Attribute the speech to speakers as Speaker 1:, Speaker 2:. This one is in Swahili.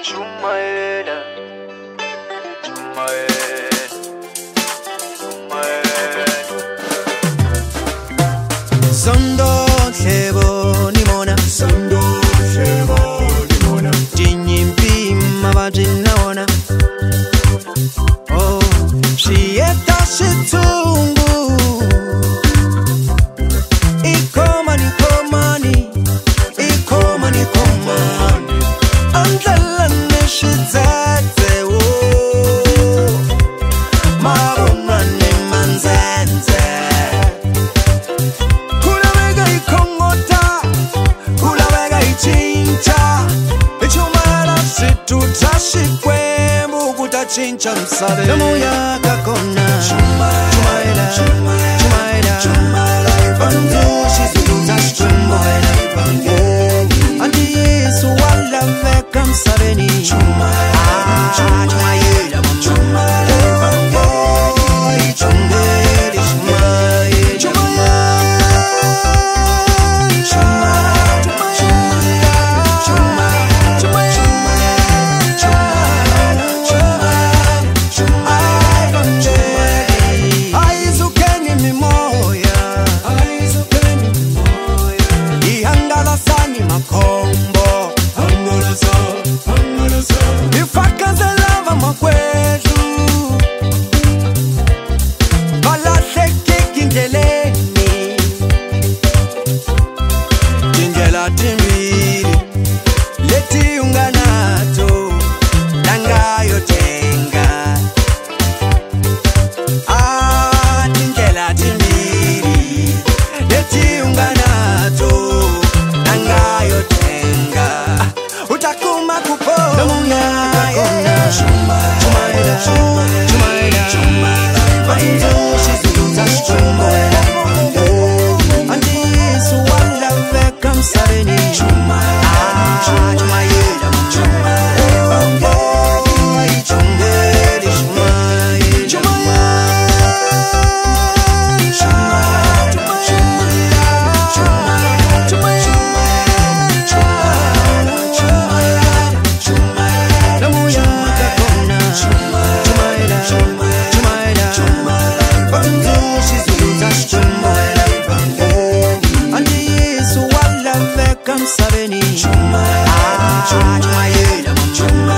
Speaker 1: Chumaela,
Speaker 2: Sondo hlebo nimona,
Speaker 3: Sondo hlebo nimona,
Speaker 2: Tinyimpi mabajina wona. Oh, shiyeta shitungu, ikomani komani, ikomani komani, andlala neshizete wo, mabona ne manzenze. Chincha msabe Namoya kakona Chumaela Chumaela Chumaela Bandu shizuta Chumaela Andi Yesu wala veka msabeni Chumaela Chumaela Chumaela Leti unganato Nangayo tenga Tindela timbiri Leti unganato Nangayo tenga Utakuma kupo Namuya Chumaela Chumaela Chumaela Shizuta Chumaela Andi Yesu wala veka msabeni Chumaela Sabeni Chumaela Chumaela